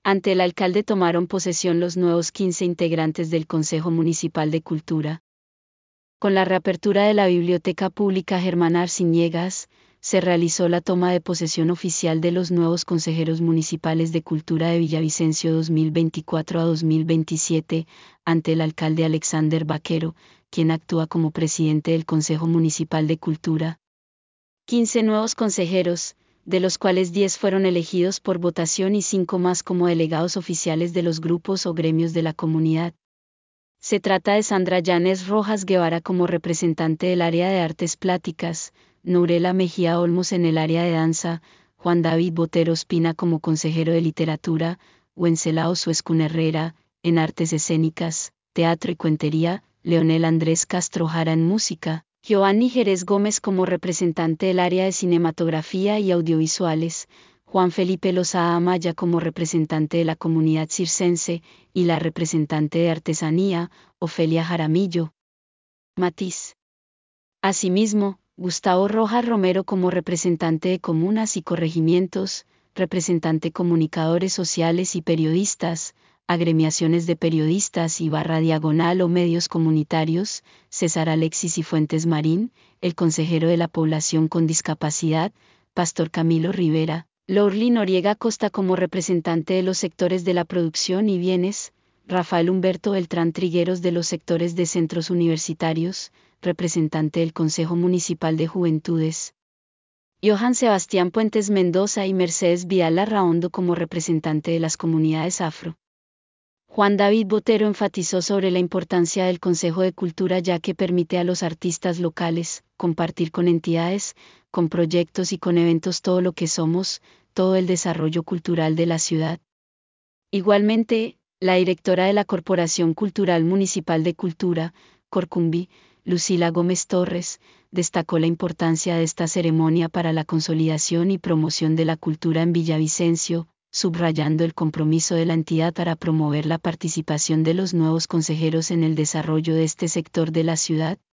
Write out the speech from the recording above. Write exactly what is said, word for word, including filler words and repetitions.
Ante el alcalde tomaron posesión los nuevos quince integrantes del Consejo Municipal de Cultura. Con la reapertura de la Biblioteca Pública Germán Arciniegas, se realizó la toma de posesión oficial de los nuevos consejeros municipales de Cultura de Villavicencio dos mil veinticuatro a dos mil veintisiete, ante el alcalde Alexander Vaquero, quien actúa como presidente del Consejo Municipal de Cultura. quince nuevos consejeros, de los cuales diez fueron elegidos por votación y cinco más como delegados oficiales de los grupos o gremios de la comunidad. Se trata de Sandra Yanes Rojas Guevara como representante del área de artes plásticas, Nurela Mejía Olmos en el área de danza, Juan David Botero Espina como consejero de literatura, Wenceslao Suescun Herrera, en artes escénicas, teatro y cuentería, Leonel Andrés Castro Jara en música, Giovanni Jerez Gómez como representante del área de cinematografía y audiovisuales, Juan Felipe Lozada Amaya como representante de la comunidad circense, y la representante de artesanía, Ofelia Jaramillo Matiz. Asimismo, Gustavo Rojas Romero como representante de comunas y corregimientos, representante comunicadores sociales y periodistas, agremiaciones de periodistas y barra diagonal o medios comunitarios, César Alexis y Fuentes Marín, el consejero de la población con discapacidad, Pastor Camilo Rivera, Lorly Noriega Costa como representante de los sectores de la producción y bienes, Rafael Humberto Beltrán Trigueros de los sectores de centros universitarios, representante del Consejo Municipal de Juventudes, Johan Sebastián Puentes Mendoza y Mercedes Vidal Larraondo como representante de las comunidades afro. Juan David Botero enfatizó sobre la importancia del Consejo de Cultura ya que permite a los artistas locales compartir con entidades, con proyectos y con eventos todo lo que somos, todo el desarrollo cultural de la ciudad. Igualmente, la directora de la Corporación Cultural Municipal de Cultura, Corcumbi, Lucila Gómez Torres, destacó la importancia de esta ceremonia para la consolidación y promoción de la cultura en Villavicencio, subrayando el compromiso de la entidad para promover la participación de los nuevos consejeros en el desarrollo de este sector de la ciudad.